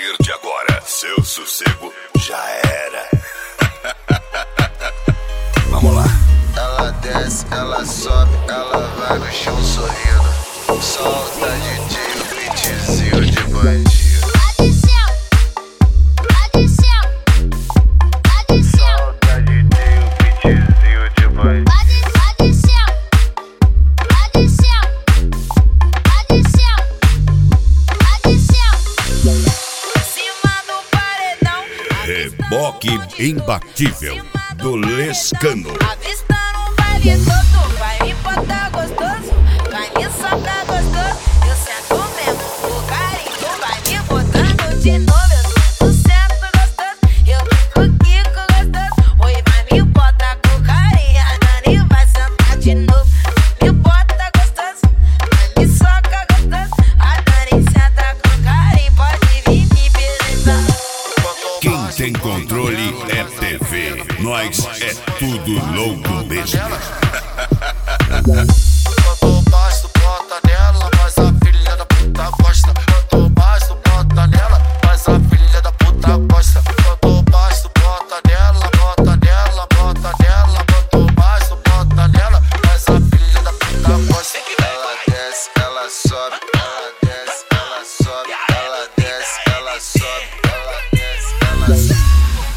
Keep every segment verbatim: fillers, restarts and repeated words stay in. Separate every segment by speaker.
Speaker 1: partir de agora, seu sossego já era. Vamos lá.
Speaker 2: Ela desce, ela sobe, ela vai no chão sorrindo. Solta D J, o beatzinho de bandido. Solta D J, o beatzinho de bandido.
Speaker 1: Reboque imbatível do Lescano.
Speaker 3: Avista no baile todo, vai me botar gostoso, vai me soltar gostoso. Eu sento mesmo o carinho, vai me botando de novo. Eu sento gostoso, eu fico quico gostoso. Oi, vai me botar com carinho, a Dani vai sentar de novo. Me bota gostoso, vai me soca gostoso. A Dani senta com carinho, pode vir me beleza.
Speaker 1: Quem tem controle é T V. Nós é tudo louco mesmo.
Speaker 2: Quanto mais tu bota nela, mais a filha da puta gosta. Quanto mais tu bota nela, mais a filha da puta gosta. Quanto mais tu bota nela, bota nela, bota nela. Quanto mais tu bota nela, mais a filha da puta gosta. Ela desce, ela sobe, ela desce, ela sobe, ela desce, ela sobe, ela desce, ela sobe.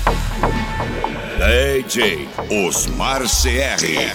Speaker 1: D J Osmar C R.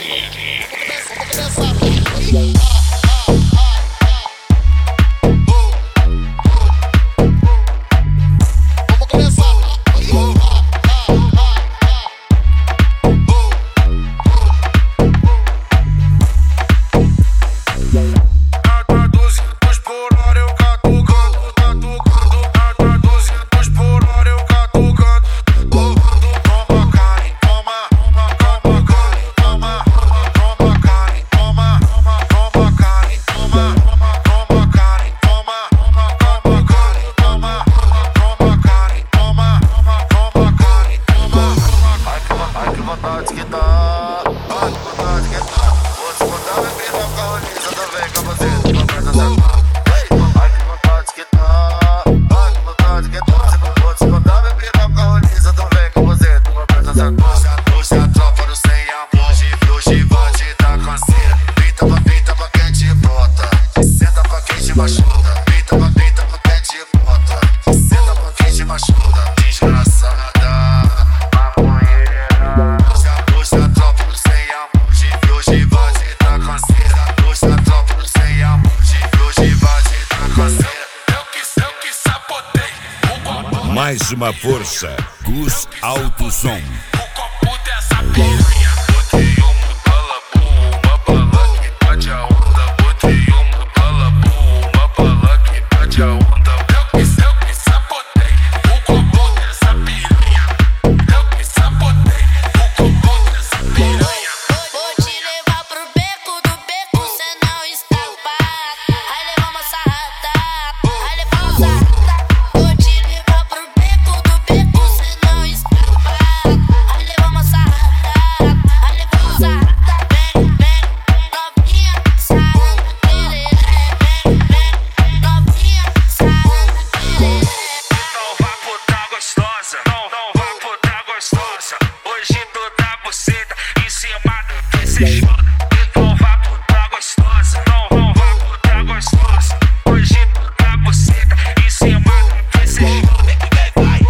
Speaker 1: Mais uma força, Gus Alto Som.
Speaker 4: O copo dessa piranha, botei uma bala boa, uma bala que bate a onda. Botei uma bala boa, uma bala que bate a onda. Eu que, eu que sabotei o copo dessa piranha. Eu que sabotei o copo dessa piranha.
Speaker 3: Vou te levar pro beco do beco, cê não escapa. Aí leva uma sarrada, aí leva uma sarrada. Vou te levar pro beco do beco, cê não escapa. Aí leva uma sarrada, aí leva uma sarrada. Vem, vem, novinha, sarrada, pererê. Vem, vem, novinha, sarrada, pererê.
Speaker 4: Não vai botar gostosa, não, não vai botar gostosa. Hoje tu tá buceta em cima do que cê chora. Não vai botar gostosa, não, não vai botar gostosa. Hoje tu tá buceta em cima do que cê chora. Vai,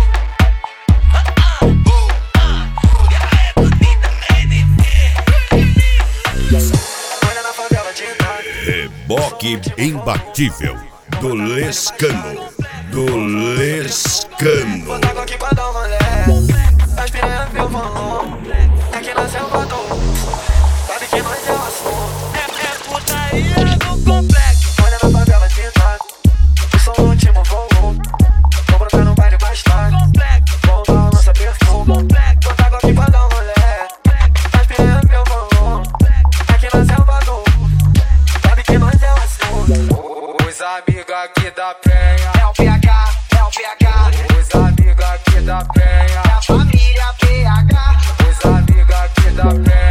Speaker 2: Olha na favela de idade.
Speaker 1: Reboque imbatível do Lescano. Do Lescano.
Speaker 2: Bota água aqui pra dar um rolê. As piranhas meu valor. Aqui na selva do. Sabe que nós é o assunto.
Speaker 3: É, é putaria do complexo.
Speaker 2: Olha na favela de idade. O som no último voo. Tô brotar no baile mais tarde.
Speaker 3: Complexo,
Speaker 2: Volta a lança perfume.
Speaker 3: complexo.
Speaker 2: Bota água aqui pra dar um rolê. As piranhas meu valor. Aqui na selva do. Sabe que nós é o assunto. Os amigos aqui da penha. É o P H, é o P H. Os amigos aqui da penha. É a família P H. Os amigos aqui da penha.